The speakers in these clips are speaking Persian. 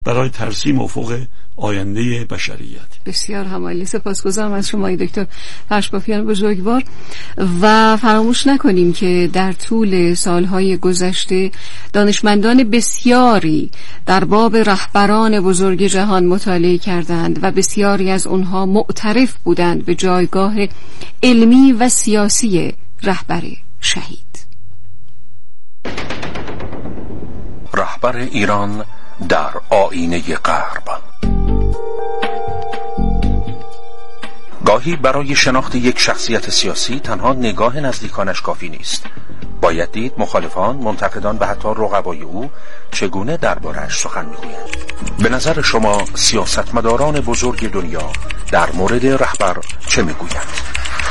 برای ترسیم افق آینده بشریت. بسیار همالی، سپاسگزارم از شما دکتر فرشبافیان بزرگوار. و فراموش نکنیم که در طول سالهای گذشته دانشمندان بسیاری در باب رهبران بزرگ جهان مطالعه کردند و بسیاری از اونها معترف بودند به جایگاه علمی و سیاسی رهبر شهید. رهبر ایران در آیینه غرب. گاهی برای شناخت یک شخصیت سیاسی تنها نگاه نزدیکانش کافی نیست. باید دید مخالفان، منتقدان و حتی رقبای او چگونه درباره‌اش سخن می‌گویند. به نظر شما سیاستمداران بزرگ دنیا در مورد رهبر چه می‌گویند؟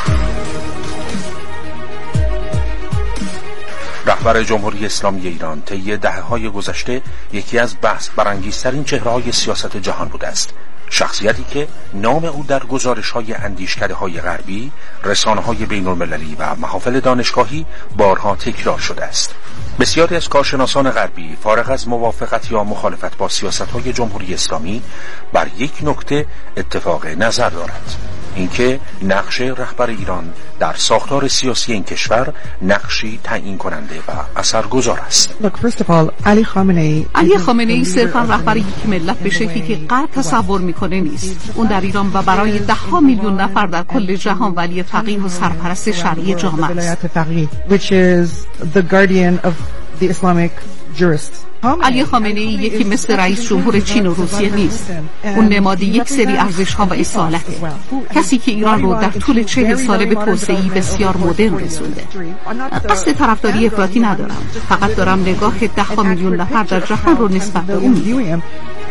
رهبر جمهوری اسلامی ایران طی دهه‌های گذشته یکی از بحث برانگیزترین چهره‌های سیاست جهان بوده است. شخصیتی که نام او در گزارش‌های اندیشکده‌های غربی، رسانه‌های بین‌المللی و محافل دانشگاهی بارها تکرار شده است. بسیاری از کارشناسان غربی فارغ از موافقت یا مخالفت با سیاست‌های جمهوری اسلامی بر یک نکته اتفاق نظر دارند، اینکه نقش رهبر ایران در ساختار سیاسی این کشور نقشی تعیین کننده و اثرگذار است. علی خامنه ای صرفا رهبر یک ملت به شکلی که غرب تصور میکنه نیست. اون در ایران و برای 10 میلیون نفر در کل جهان ولی فقیه و سرپرست شرعی جامعه است. علی خامنه ای یکی مثل رئیس جمهور چین و روسیه نیست. اون نماد یک سری ارزش‌ها و اصالته. کسی که ایران رو در طول 40 ساله به توسعه‌ای بسیار مدرن رسونده. قصد طرفداری افراطی ندارم، فقط دارم نگاه 10 میلیون نفر در جهان رو نسبت به اون می‌بینم.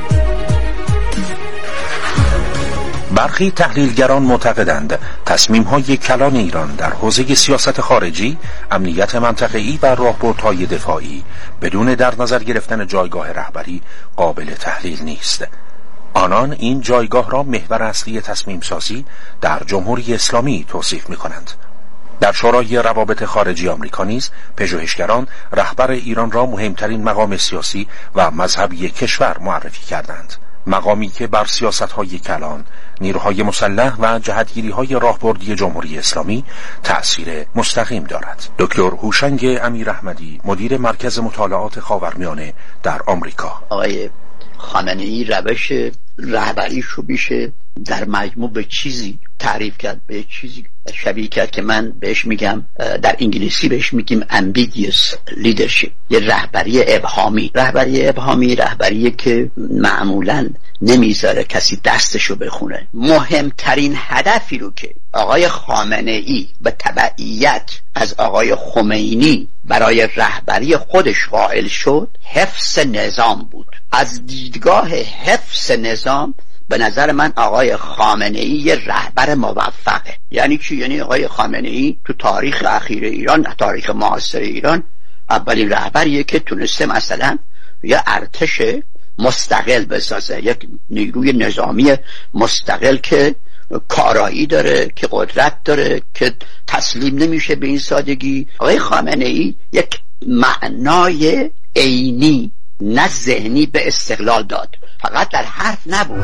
برخی تحلیلگران معتقدند تصمیم‌های کلان ایران در حوزه سیاست خارجی، امنیت منطقه‌ای و راهبردهای دفاعی بدون در نظر گرفتن جایگاه رهبری قابل تحلیل نیست. آنان این جایگاه را محور اصلی تصمیم سازی در جمهوری اسلامی توصیف می‌کنند. در شورای روابط خارجی آمریکا نیز پژوهشگران رهبر ایران را مهمترین مقام سیاسی و مذهبی کشور معرفی کردند. مقامی که بر سیاست‌های کلان، نیروهای مسلح و جهتگیری‌های راهبردی جمهوری اسلامی تأثیر مستقیم دارد. دکتر هوشنگ امیراحمدی، مدیر مرکز مطالعات خاورمیانه در آمریکا: آقای خامنه‌ای روش رهبریش رو بیشه در مجموع به چیزی تعریف کرد، به چیزی شبیه کرد که من بهش میگم، در انگلیسی بهش میگیم ambiguous leadership، یه رهبری ابهامی. رهبری ابهامی رهبریه که معمولاً نمیذاره کسی دستشو بخونه. مهمترین هدفی رو که آقای خامنه‌ای به تبعیت از آقای خمینی برای رهبری خودش قائل شد، حفظ نظام بود. از دیدگاه حفظ نظام به نظر من آقای خامنه‌ای یه رهبر موفقه. یعنی چی؟ یعنی آقای خامنه‌ای تو تاریخ اخیر ایران، تاریخ معاصر ایران، اولین رهبریه که تونسته مثلا یه ارتش مستقل بسازه، یک نیروی نظامی مستقل که کارایی داره، که قدرت داره، که تسلیم نمیشه به این سادگی. آقای خامنه‌ای یک معنای عینی نه ذهنی به استقلال داد، فقط در حرف نبود.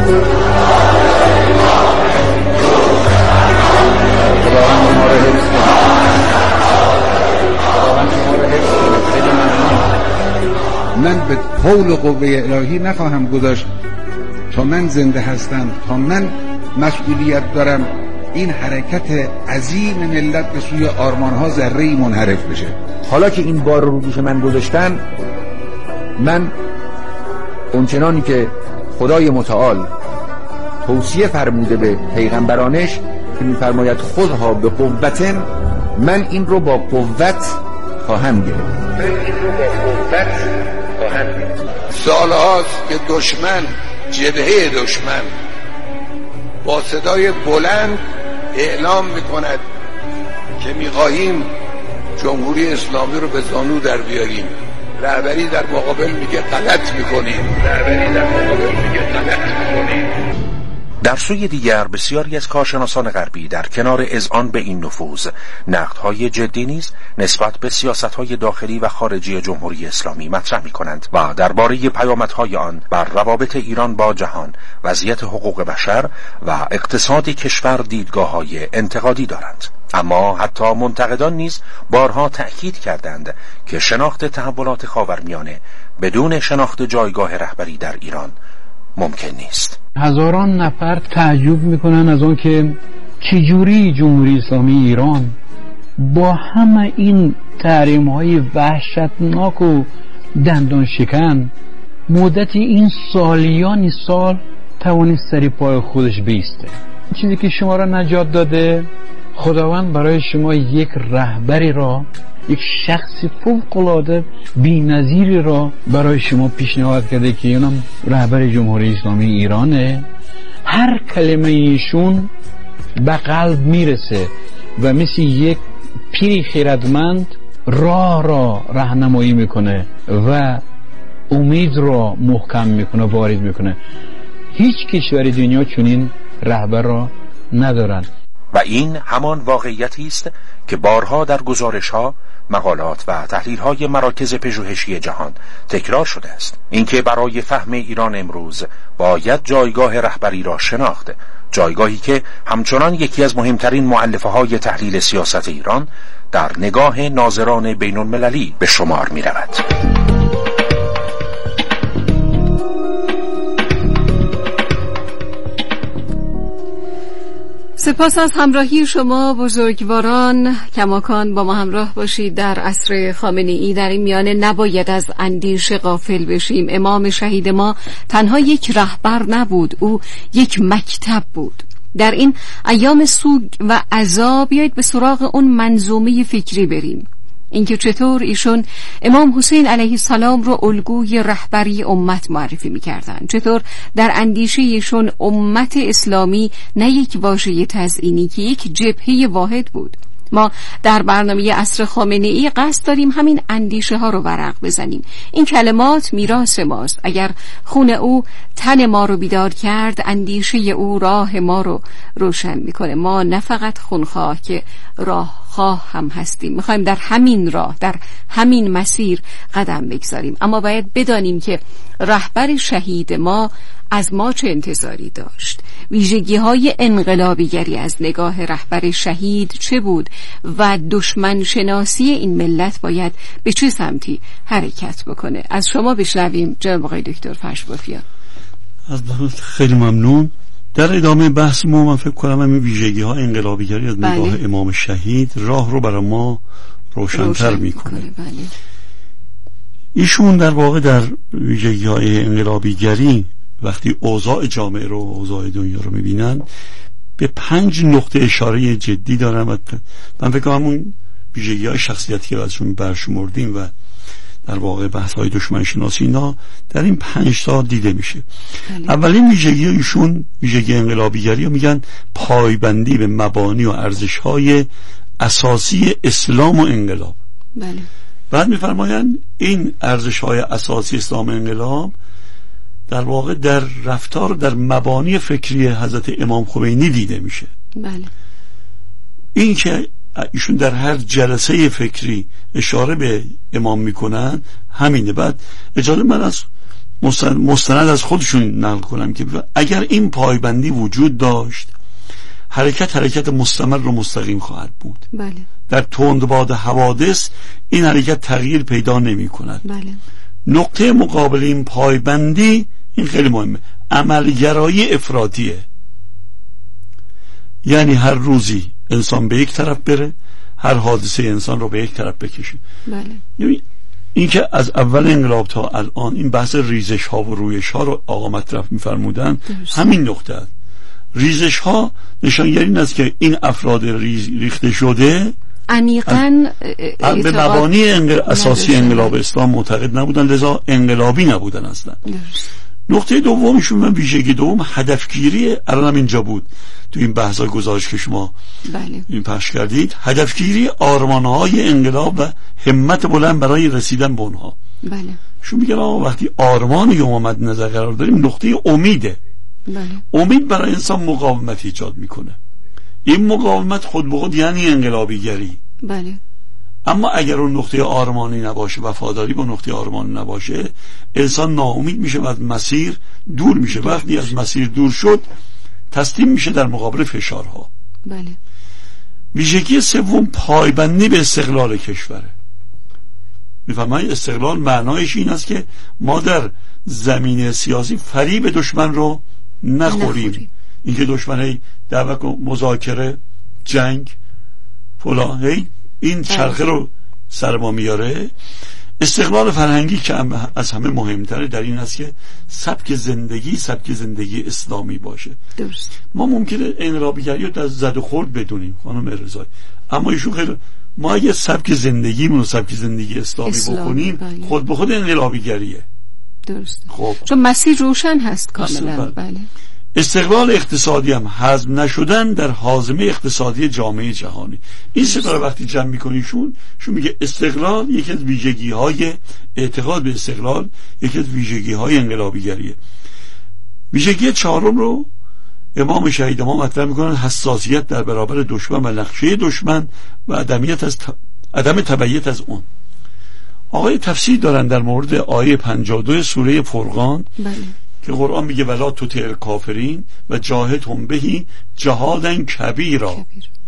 من به حول و قوه الهی نخواهم گذاشت تا من زنده هستم، تا من مسئولیت دارم این حرکت عظیم ملت به سوی آرمانها ذره‌ای منحرف بشه. حالا که این بار رو دوش من گذاشتن، من اونچنانی که خدای متعال توصیه فرموده به پیغمبرانش که می‌فرماید خودها به قوتن، من این رو با قوت خواهم گرفت. سالهاست که دشمن، جبهه دشمن با صدای بلند اعلام میکند که میخواهیم جمهوری اسلامی رو به زانو در بیاریم. رهبری در مقابل میگه غلط میکنیم. در سوی دیگر بسیاری از کارشناسان غربی در کنار اذعان به این نفوذ نقدهای جدی نیز نسبت به سیاستهای داخلی و خارجی جمهوری اسلامی مطرح می‌کنند و درباره پیامدهای آن بر روابط ایران با جهان، وضعیت حقوق بشر و اقتصاد کشور دیدگاه‌های انتقادی دارند. اما حتی منتقدان نیز بارها تأکید کردند که شناخت تحولات خاورمیانه بدون شناخت جایگاه رهبری در ایران ممکن نیست. هزاران نفر تعجب میکنن از اون که چجوری جمهوری اسلامی ایران با همه این تحریم‌های وحشتناک و دندان شکن مدت این سالیان سال توانست سر پای خودش بیسته. چیزی که شما را نجات داده، خداوند برای شما یک رهبری را، یک شخص فوق‌العاده بی‌نظیری را برای شما پیشنهاد کرده که اینم رهبر جمهوری اسلامی ایرانه. هر کلمه ایشون به قلب میرسه و مثل یک پیری خیرتمند راه را راهنمایی میکنه و امید را محکم میکنه، وارد میکنه. هیچ کشور دنیا چنین رهبر را ندارند. و این همان واقعیتی است که بارها در گزارش‌ها، مقالات و تحلیل‌های مراکز پژوهشی جهان تکرار شده است. اینکه برای فهم ایران امروز باید جایگاه رهبری را شناخت، جایگاهی که همچنان یکی از مهمترین مؤلفه‌های تحلیل سیاست ایران در نگاه ناظران بین‌المللی به شمار می‌رود. سپاس از همراهی شما بزرگواران. کماکان با ما همراه باشید در عصر خامنه‌ای. در این میانه نباید از اندیشه غافل بشیم. امام شهید ما تنها یک رهبر نبود، او یک مکتب بود. در این ایام سوگ و عذاب بیایید به سراغ اون منظومه فکری بریم، اینکه چطور ایشون امام حسین علیه السلام رو الگوی رهبری امت معرفی می‌کردند، چطور در اندیشه ایشون امت اسلامی نه یک واژه تزئینی که یک جبهه واحد بود. ما در برنامه عصر خامنه‌ای قصد داریم همین اندیشه ها رو ورق بزنیم. این کلمات میراث ماست. اگر خون او تن ما رو بیدار کرد، اندیشه او راه ما رو روشن میکنه. ما نه فقط خونخواه که راهخواه هم هستیم. میخوایم در همین راه، در همین مسیر قدم بگذاریم. اما باید بدانیم که رهبر شهید ما از ما چه انتظاری داشت، ویژگی‌های انقلابیگری از نگاه رهبر شهید چه بود و دشمن شناسی این ملت باید به چه سمتی حرکت بکنه. از شما بشنویم جناب آقای دکتر فرشبافیان. خیلی ممنون. در ادامه بحث ما من فکر کنم این ویژگی‌های انقلابیگری از نگاه امام شهید راه رو برای ما روشن‌تر می‌کنه. ایشون در واقع در ویژگی‌های انقلابیگری وقتی اوضاع جامعه رو، اوضاع دنیا رو میبینن، به 5 نقطه اشاره جدی دارن و من فکر کنم اون ویژگی‌های شخصیتی که ازشون برشمردیم و در واقع بحث‌های دشمن شناسی اینا در این 5 تا دیده میشه. اولین ویژگی ایشون، ویژگی انقلابیگری رو میگن پایبندی به مبانی و ارزش‌های اساسی اسلام و انقلاب. بله. بعد میفرمایند این ارزش‌های اساسی اسلام و انقلاب در واقع در رفتار، در مبانی فکری حضرت امام خمینی دیده میشه. بله. این که ایشون در هر جلسه فکری اشاره به امام میکنن همینه. بعد اجازه من از مستند از خودشون نقل کنم که اگر این پایبندی وجود داشت، حرکت مستمر و مستقیم خواهد بود. بله. در تندباد حوادث این حرکت تغییر پیدا نمی کند. بله. نقطه مقابل این پایبندی، این خیلی مهمه، عملگرایی افراطیه. یعنی هر روزی انسان به یک طرف بره، هر حادثه انسان رو به یک طرف بکشه. بله. این که از اول انقلاب تا الان این بحث ریزش ها و رویش ها رو آقا مطرح می‌فرمودن، همین نقطه است. ریزش ها نشانگری این است که این افراد ریخته شده عمیقاً به مبانی اساسی انقلاب اسلام معتقد نبودن، لذا انقلابی نبودن اصلا. نقطه دومشون، من ویژگی دوم هدفگیری، الان اینجا بود تو این بحث‌های گزارش که شما این پخش کردید، هدفگیری آرمان‌های انقلاب و همت بلند برای رسیدن به اونها. بله. شما میگن وقتی آرمان یا مد نظر قرار داریم، نقطه امیده. امید برای انسان مقاومت ایجاد میکنه. این مقاومت خود به خود یعنی انقلابیگری. بله. اما اگر اون نقطه آرمانی نباشه، وفاداری با نقطه آرمانی نباشه، انسان ناامید میشه و از مسیر دور میشه. وقتی از مسیر دور شد تسلیم میشه در مقابل فشارها. بله. ویژگی سوم پایبندی به استقلال کشوره. میفهمید استقلال معنایش این است که ما در زمینه سیاسی فریب دشمن رو نخوریم. اینکه دشمن هی دعوت مذاکره، جنگ، فلان، هی این چرخه رو سر ما میاره. استقلال فرهنگی که از همه مهمتره در این است که سبک زندگی اسلامی باشه. درست. ما ممکنه انقلابیگری رو در زد و خورد بدونیم خانم رضایی، اما ایشون خیلی ما اگه سبک زندگی اسلامی بکنیم خود به خود انقلابیگریه. درست. خب چون مسیر روشن هست کاملا. بله. استقلال اقتصادی هم هضم نشدن در حازمه اقتصادی جامعه جهانی. این سه تا وقتی جمع می‌کنیشون میگه استقلال یکی از ویژگی‌های اعتقاد به استقلال، یکی از ویژگی‌های انقلابیگریه. ویژگی چهارم رو امام شهید ما مطرح می‌کنن، حساسیت در برابر دشمن و نقشه دشمن و عدم تبعیت از اون. آقای تفسیر دارن در مورد آیه 52 سوره فرقان. بله. که قرآن میگه ولا تطع الکافرین و جاهدهم به جهادا کبیرا.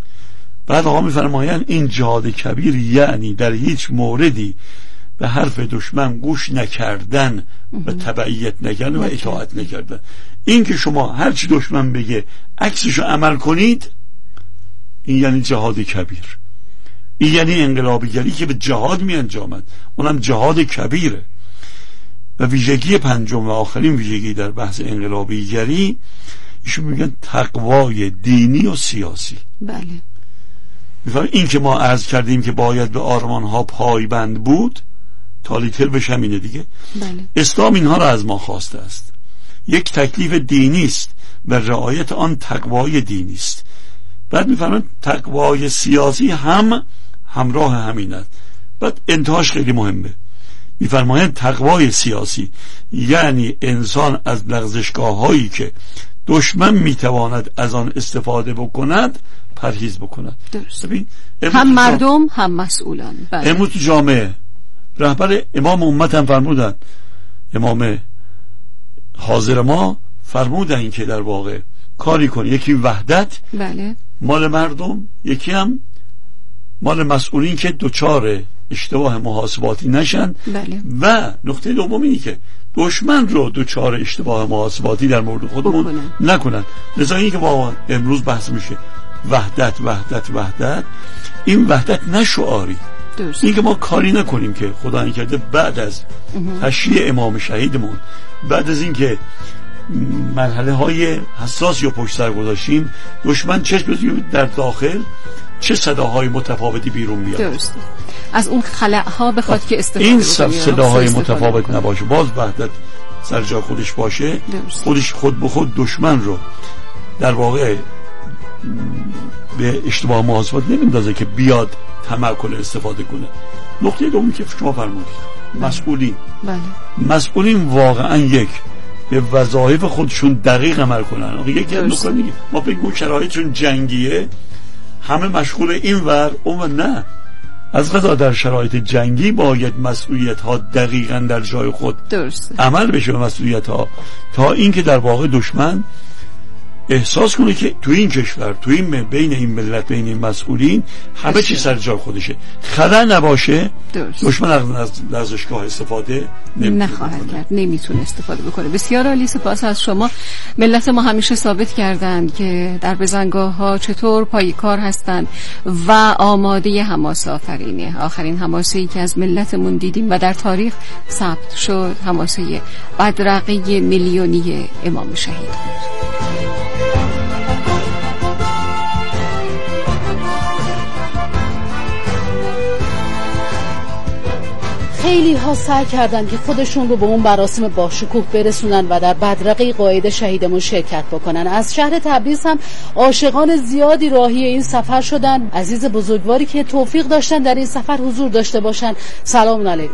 بعد آقا میفرمایند این جهاد کبیر یعنی در هیچ موردی به حرف دشمن گوش نکردن و تبعیت نکردن و اطاعت نکردن. این که شما هرچی دشمن بگه عکسشو عمل کنید، این یعنی جهاد کبیر. این یعنی انقلابیگری که به جهاد می انجامد، اونم جهاد کبیره. و ویژگی پنجم و آخرین ویژگی در بحث انقلابیگری، ایشون میگن تقوای دینی و سیاسی. بله. میفهمید این که ما عرض کردیم که باید به آرمانها پایبند بود، تالیتر بشه همینه دیگه. بله. اسلام اینها را از ما خواسته است. یک تکلیف دینی است و رعایت آن تقوای دینی است. بعد میفهمید تقوای سیاسی هم همراه همین است. بعد انتهاش خیلی مهمه. میفرمایند تقوای سیاسی یعنی انسان از لغزشگاه هایی که دشمن میتواند از آن استفاده بکند پرهیز بکند. درست. هم مردم هم مسئولان. امروز تو جامعه رهبر امام امت هم فرمودن، امام حاضر ما فرمودن این که در واقع کاری کنی، یکی وحدت بله مال مردم، یکی هم مال مسئولین که دوچار اشتباه محاسباتی نشن. بله. و نقطه دوم اینی که دشمن رو دوچار اشتباه محاسباتی در مورد خودمون نکنن. لذا این که با امروز بحث میشه وحدت وحدت وحدت، این وحدت نه شعاری، این که ما کاری نکنیم که خدا نکرده بعد از تشییع امام شهیدمون، بعد از این که مرحله های حساسی رو پشت سر گذاشتیم، دشمن چشم در داخل چه صداهای متفاوتی بیرون میاد. درست. از اون خلأها بخواد که استفاده این صداهای متفاوت نباشه، باز وحدت سر جا خودش باشه. درست. خود به خود دشمن رو در واقع به اشتباه محاسبات نمیندازه که بیاد تمکن استفاده کنه. نقطه دومی که شما فرمودید، مسئولین. بله. مسئولین واقعا یک به وظایف خودشون دقیق عمل کنن. یکی از نکات دیگه ما بگیم شرایطشون جنگیه، همه مشغول این ور اون ور، نه. از قضا در شرایط جنگی باید مسئولیت ها دقیقاً در جای خود درست عمل بشه به مسئولیت ها، تا اینکه در واقع دشمن احساس کنه که تو این کشور، تو این بین این ملت، بین این مسئولین همه چی سر جای خودشه، خطا نباشه. درست. دشمن از لغزشگاه استفاده نخواهد کرد، نمیتونه استفاده بکنه. بسیار عالی، سپاس از شما. ملت ما همیشه ثابت کردند که در بزنگاه ها چطور پایکار هستند و آماده حماسه آفرینی. آخرین حماسه‌ای که از ملتمون دیدیم و در تاریخ ثبت شد حماسه بدرقه میلیونی امام شهید بود. خیلی ها سعی کردن که خودشون رو به اون مراسم باشکوه برسونن و در بدرقه قائد شهیدمون شرکت بکنن. از شهر تبریز هم عاشقان زیادی راهی این سفر شدن. عزیز بزرگواری که توفیق داشتن در این سفر حضور داشته باشن، سلام علیکم.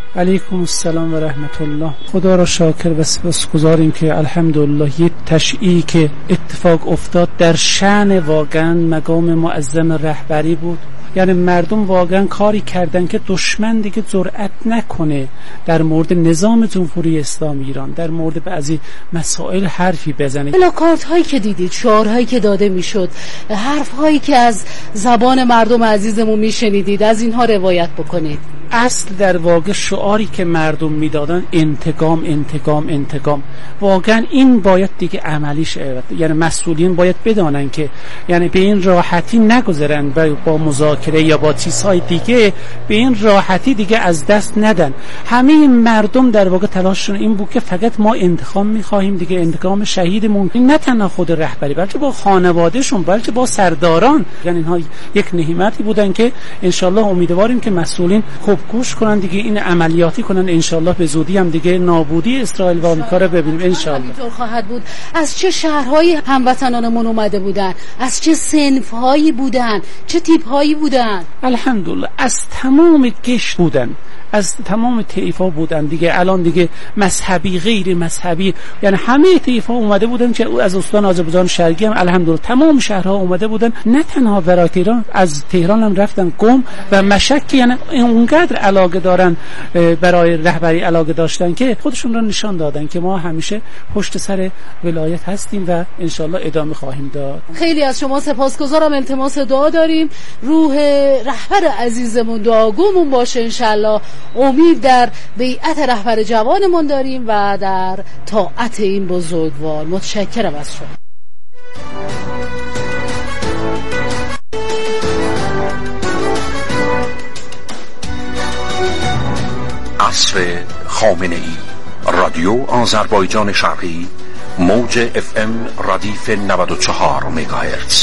علیکم السلام و رحمت الله. خدا را شاکر و سپاسگزاریم که الحمدلله یه تشییعی که اتفاق افتاد در شأن واقعا مقام معظم رهبری بود. یعنی مردم واقعا کاری کردن که دشمن دیگه جرأت نکنه در مورد نظام جمهوری اسلامی ایران، در مورد بعضی مسائل حرفی بزنه. پلاکارت هایی که دیدید، شعارهایی که داده میشد، حرف هایی که از زبان مردم عزیزمون میشنیدید، از اینها روایت بکنید. اصل در واقع شعاری که مردم میدادن انتقام انتقام انتقام. واقعا این باید دیگه عملی شه. یعنی مسئولین باید بدانن که یعنی به این راحتی نگذارن با مذاکره یا با چیزهای دیگه به این راحتی دیگه از دست ندن. همه مردم در واقع تلاششون این بود که فقط ما انتقام میخواهیم دیگه، انتقام شهیدمون، نه تنها خود رهبری بلکه با خانوادهشون، بلکه با سرداران. یعنی اینها یک نعمتی بودن که انشالله امیدواریم که مسئولین خوب گوش کنن دیگه، این عملیاتی کنن. انشالله به زودی هم دیگه نابودی اسرائیل و آمریکا رو ببینیم انشالله. اینطور خواهد بود. از چه شهرهای هموطنانمون اومده بودن؟ از چه صنف‌هایی بودن؟ چه تیپ‌هایی بودن؟ الحمدلله از تمام قشر بودن، از تمام طیف‌ها بودن دیگه. الان دیگه مذهبی غیر مذهبی، یعنی همه طیف‌ها اومده بودن که از استان آذربایجان شرقی هم الحمدلله تمام شهرها اومده بودن. نه تنها برای تهران، از تهران هم رفتن قم و مشهد. یعنی اونقدر علاقه دارن، برای رهبری علاقه داشتن که خودشون رو نشان دادن که ما همیشه پشت سر ولایت هستیم و انشالله ادامه خواهیم داد. خیلی از شما سپاسگزارم. التماس دعا داریم روح رهبر عزیزمون دعاگومون باشه انشالله. امید در بیعت رهبر جوانمون داریم و در طاعت این بزرگوار. متشکرم از شما. عصر خامنه ای، رادیو آذربایجان شرقی، موج FM ردیف 94 مگاهرتز.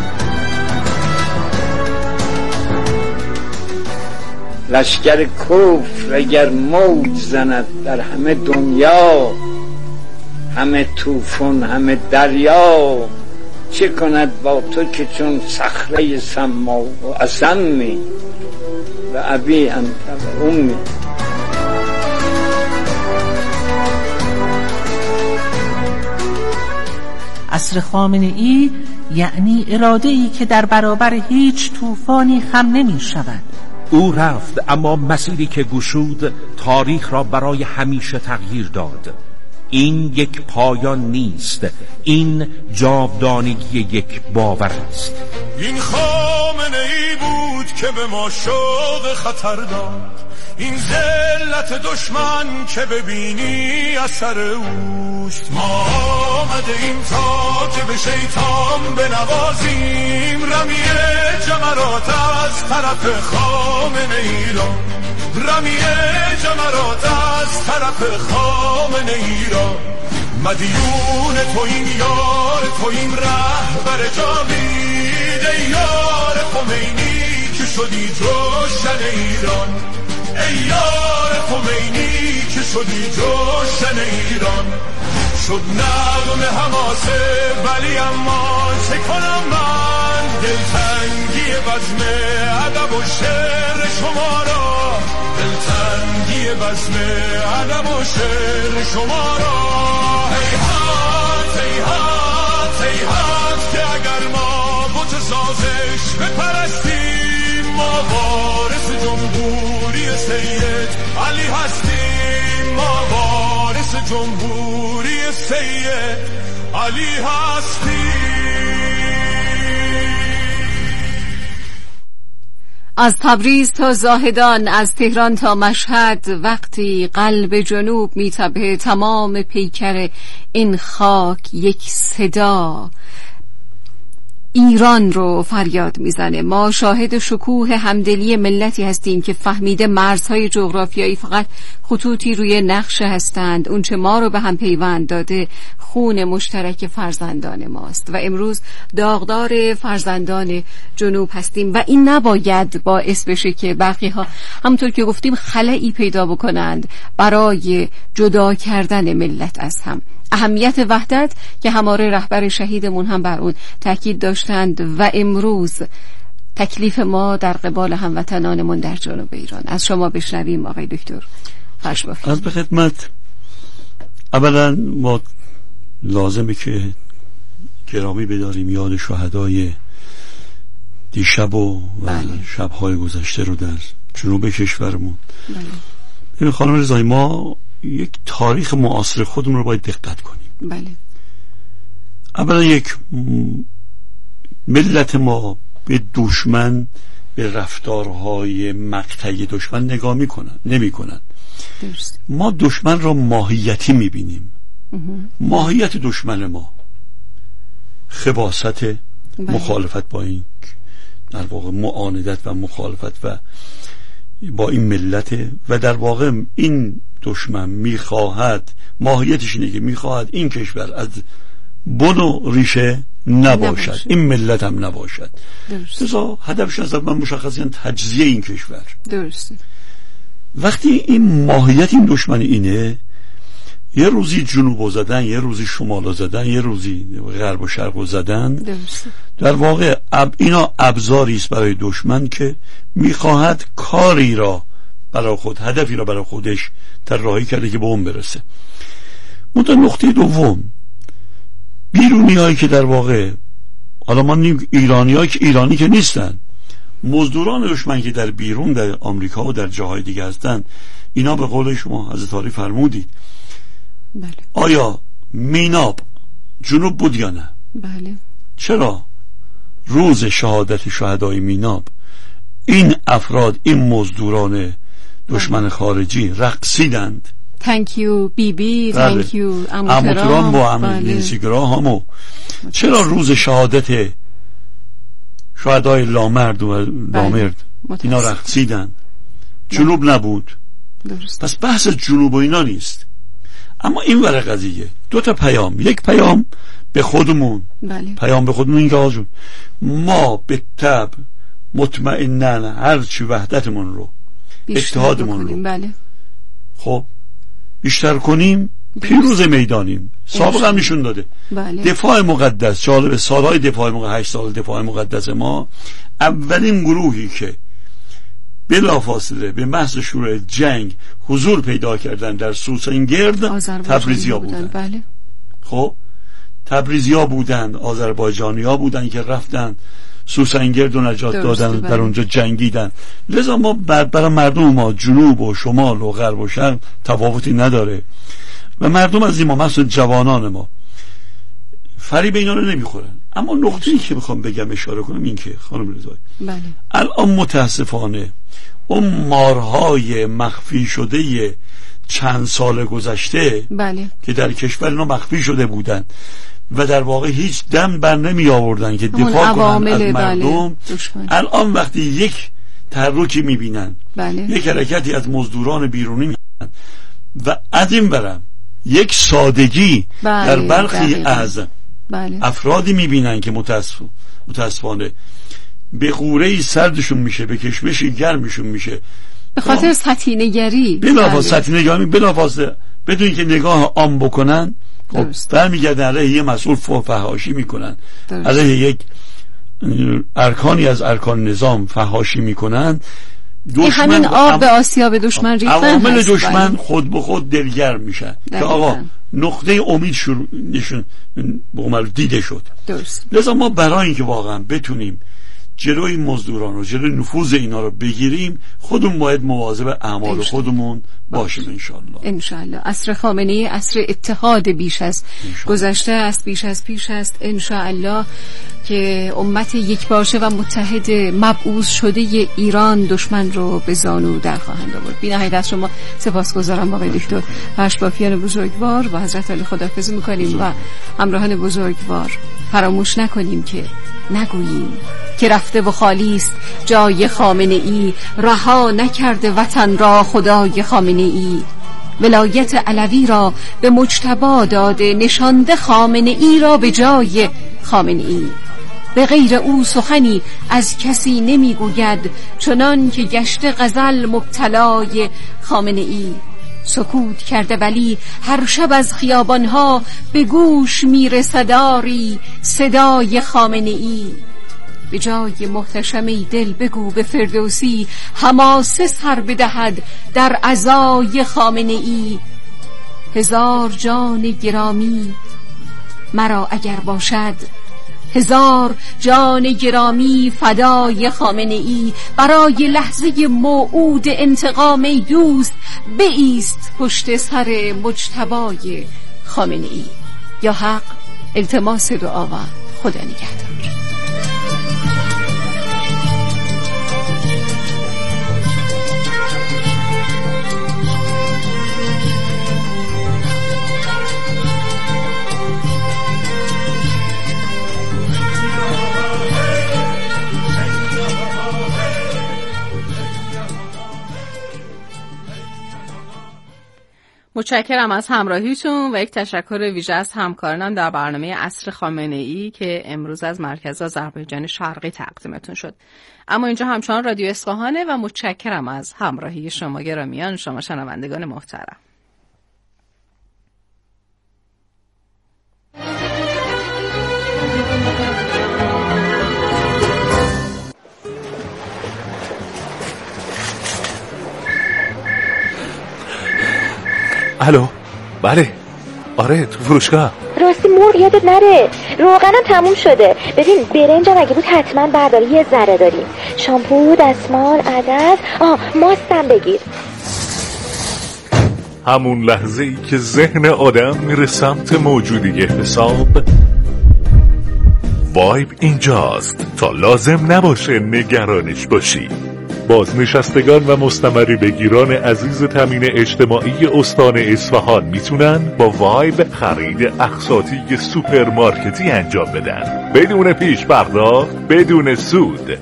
لشکر کفر اگر موج زند در همه دنیا، همه طوفان همه دریا، چه کند با تو که چون صخره سما و اصمی و ابی انت و امی. عصر خامنه ای یعنی اراده ای که در برابر هیچ طوفانی خم نمی شود. او رفت اما مسیری که گشود تاریخ را برای همیشه تغییر داد. این یک پایان نیست، این جاودانگی یک باور است. این خامنه ای بود که به ما شوق خطر داد، این ذلت دشمن که ببینی اثر اوست. ما آمده این تا که به شیطان بنوازیم، رمیه جمرات از طرف خامنه ایران، رمیه جمرات از طرف خامنه ایران. مدیون تو این یار، تو این رهبر جاوید، ای یار خمینی که شدی جشن ایران، ای یار خمینی که شدی جشن ایران. شد نغم حماسه ولی اما چه کنم من، دلتنگی بزم ادب و شعر شما را، دلتنگی بزم ادب و شعر شما را. هیهات هیهات هیهات که اگر ما بت سازش بپرستیم، ما وارث جمهوری سید علی هستیم، ما وارث جمهوری سید علی هستیم. از تبریز تا زاهدان، از تهران تا مشهد، وقتی قلب جنوب میتپه، تمام پیکر این خاک یک صدا ایران رو فریاد میزنه. ما شاهد شکوه همدلی ملتی هستیم که فهمیده مرزهای جغرافیایی فقط خطوطی روی نقشه هستند. اون چه ما رو به هم پیوند داده خون مشترک فرزندان ماست و امروز داغدار فرزندان جنوب هستیم و این نباید باعث بشه که بقیه ها همونطور که گفتیم خلایی پیدا بکنند برای جدا کردن ملت از هم. اهمیت وحدت که هماره رهبر شهیدمون هم بر اون تاکید داشتند و امروز تکلیف ما در قبال هموطنانمون در جنوب ایران. از شما بشنویم آقای دکتر فرشبافی. از به خدمت. اولا ما لازمه که گرامی بداریم یاد شهدای دیشب و شب‌های گذشته رو در جنوب کشورمون. بله. خانم رضایی، ما یک تاریخ معاصر خودمون رو باید دقت کنیم. بله. اولا یک ملت ما به دشمن، به رفتارهای مقطعی دشمن نگاه نمی کنن. ما دشمن را ماهیتی میبینیم. ماهیت دشمن ما خباثت، مخالفت با این در واقع معاندت و مخالفت و با این ملت، و در واقع این دشمن میخواهد، ماهیتش اینه که میخواهد این کشور از بن و ریشه نباشد، این ملت هم نباشد. لذا هدفش از من مشخصاً تجزیه این کشور. درسته. وقتی این ماهیت این دشمن اینه، یه روزی جنوب زدن، یه روزی شمال زدن، یه روزی غرب و شرق زدن. درسته. در واقع اینا ابزاری است برای دشمن که میخواهد کاری را برای خود، هدفی را برای خودش طراحی کرده که به اون برسه. نقطه دوم، بیرونی هایی که در واقع، حالا ما ایرانی که نیستن، مزدوران دشمن که در بیرون، در آمریکا و در جاهای دیگه هستن، اینا به قول شما حضرت علی فرمودید. بله. آیا میناب جنوب بود یا نه؟ بله. چرا روز شهادت شهدای میناب این افراد، این مزدوران دشمن خارجی رقصیدند؟ تhank you بیبی، thank you اموترام با امنسی گراهامو. چرا روز شهادت شهدای لامرد و لامرد اینا رقصیدند؟ جنوب نبود. درست. پس بحث جنوب و اینا نیست. اما این ور قضیه دو تا پیام، یک پیام به خودمون. بله. پیام به خودمون این که آجون ما به طب مطمئنن هرچی وحدتمون رو، اتحادمون رو بله. خب بیشتر کنیم، پیروز میدانیم. سابقه هم نشون داده. بله. دفاع مقدس، جالب، سالهای دفاع مقدس، 8 سال دفاع مقدس ما، اولین گروهی که بلافاصله به محض شروع جنگ حضور پیدا کردن در سوسنگرد تبریزیا بودن. بله. خب تبریزیا بودن، آذربایجانیا بودن که رفتن سوسنگرد و نجات دادن، در اونجا جنگیدن. لذا ما برای مردم ما جنوب و شمال و غرب و شرق تفاوتی نداره و مردم از این ما، مثلا جوانان ما، فریب اینا رو نمیخورن. اما نقطه‌ای که میخوام بگم، اشاره کنم، این که خانم رضایی، بله. الان متاسفانه اون مارهای مخفی شده چند سال گذشته، بله. که در کشور اینا مخفی شده بودن و در واقع هیچ دم بر نمی آوردن که دفاع کنن از مردم، الان وقتی یک تحرکی میبینن، بله. یک حرکتی از مزدوران بیرونی میبینن و از این برم یک سادگی، بله. در برخی از بله. افرادی میبینن که متاسفانه به قوره‌ای سردشون میشه، به کشمشی گرمشون میشه، به خاطر سطحی نگری، بلافاصله سطحی نگری، بلافاصله بدون که نگاه عام بکنن، خب برمیگردن علیه یه مسئول فحاشی میکنن، علیه یک ارکانی از ارکان نظام فحاشی میکنن. همین آب به آسیاب دشمن ریختن، عوامل دشمن خود به خود دلگرم میشن که آقا نقطه امید نشون دیده شد. لذا ما برای اینکه واقعا بتونیم جلوی مزدوران رو، جلوی نفوذ اینا رو بگیریم، خودمون باید مواظب اعمال خودمون باشیم انشالله. عصر خامنه‌ای عصر اتحاد بیش از گذشته است، بیش از پیش است انشالله، که امت یکپارچه و متحد مبعوث شده ایران دشمن رو به زانو در خواهند آورد. بی‌نهایت از شما سپاسگزارم آقای دکتر فرشبافیان بزرگوار. با حضرت علی خداحافظی می‌کنیم و همراهان بزرگوار فراموش نکنیم که نگوییم که رفته و خالی است جای خامنه ای، رها نکرده وطن را خدای خامنه ای، ولایت علوی را به مجتبی داده، نشانده خامنه ای را به جای خامنه ای. به غیر او سخنی از کسی نمیگوید، چنان که گشته غزل مبتلای خامنه ای. سکوت کرده ولی هر شب از خیابانها به گوش میرسداری صدای خامنه ای. به جای محتشمی دل بگو به فردوسی حماسه سر بدهد در عزای خامنه ای. هزار جان گرامی مرا اگر باشد، هزار جان گرامی فدای خامنه ای. برای لحظه موعود انتقام ای دوست بایست پشت سر مجتبای خامنه ای. یا حق التماس دعا و خدا نگهدار. متشکرم از همراهیتون و یک تشکر ویژه از همکارانم در برنامه عصر خامنه‌ای که امروز از مرکز آذربایجان شرقی تقدیمتون شد. اما اینجا همچنان رادیو اصفهانه و متشکرم از همراهی شما گرامیان، شما شنوندگان محترم. الو، بله، آره تو فروشگاه. راستی مور یادت نره روغنم تموم شده. ببین برنجم اگه بود حتما برداری، یه ذره داریم. شامپو، دستمال، عدس، ماستم بگیر. همون لحظه ای که ذهن آدم میره سمت موجودی حساب، وایب اینجاست تا لازم نباشه نگرانش باشی. بازنشستگان و مستمری بگیران عزیز تامین اجتماعی استان اصفهان میتونن با وایب خرید اقساطی سوپرمارکتی انجام بدن بدون پیش پرداخت، بدون سود.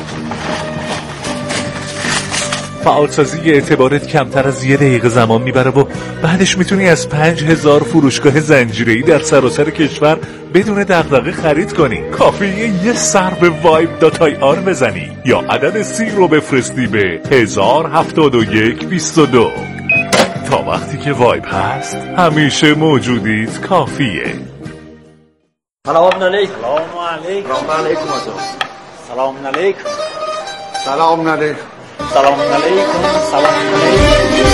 فعالسازی اعتبارت کمتر از 1 دقیقه زمان میبره و بعدش میتونی از 5000 فروشگاه زنجیره‌ای در سراسر کشور بدون دغدغه خرید کنی. کافیه یه سر به vibe.ir بزنی یا عدد 30 رو بفرستی به 107122. تا وقتی که وایب هست همیشه موجودیت کافیه. سلام علیکم. سلام علیکم. سلام علیکم. سلام علیکم. سلام علیکم.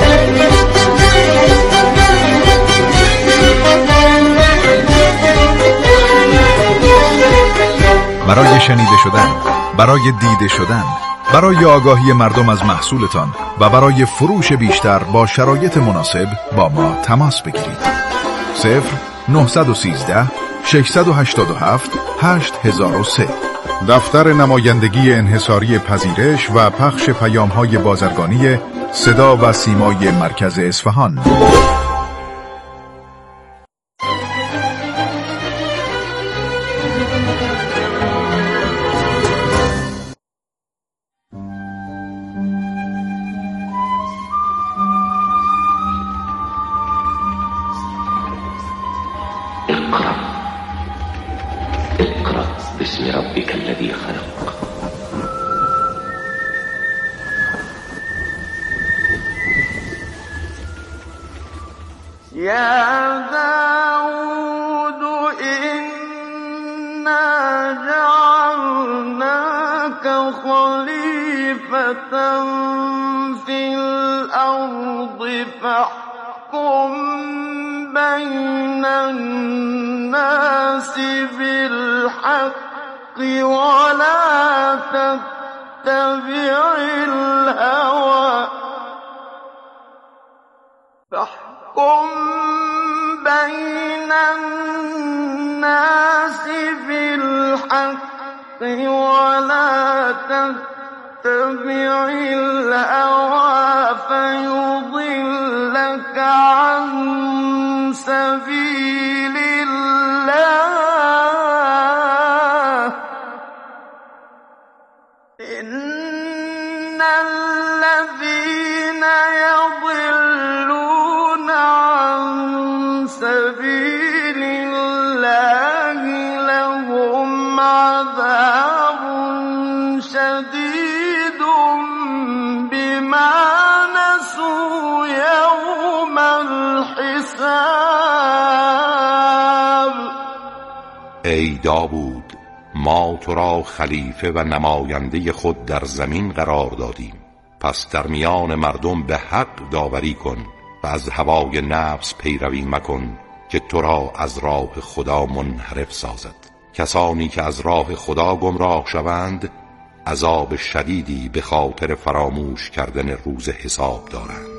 برای شنیده شدن، برای دیده شدن، برای آگاهی مردم از محصولتان و برای فروش بیشتر با شرایط مناسب با ما تماس بگیرید. 0913 687 8003. دفتر نمایندگی انحصاری پذیرش و پخش پیام‌های بازرگانی صدا و سیمای مرکز اصفهان. بسم ربك الذي خلق. يا داود إنا جعلناك خليفة في الأرض فاحكم بين الناس بالحق ولا تتبع الهوى فاحكم بين الناس بالحق ولا تتبع الهوى فيضلك عن سبيل الله إن الذين يضلون عن سبيل الله لهم عذاب شديد بما نسوا يوم الحساب. ای داوود ما تو را خلیفه و نماینده خود در زمین قرار دادیم، پس در میان مردم به حق داوری کن و از هوای نفس پیروی مکن که تو را از راه خدا منحرف سازد. کسانی که از راه خدا گمراه شوند عذاب شدیدی به خاطر فراموش کردن روز حساب دارند.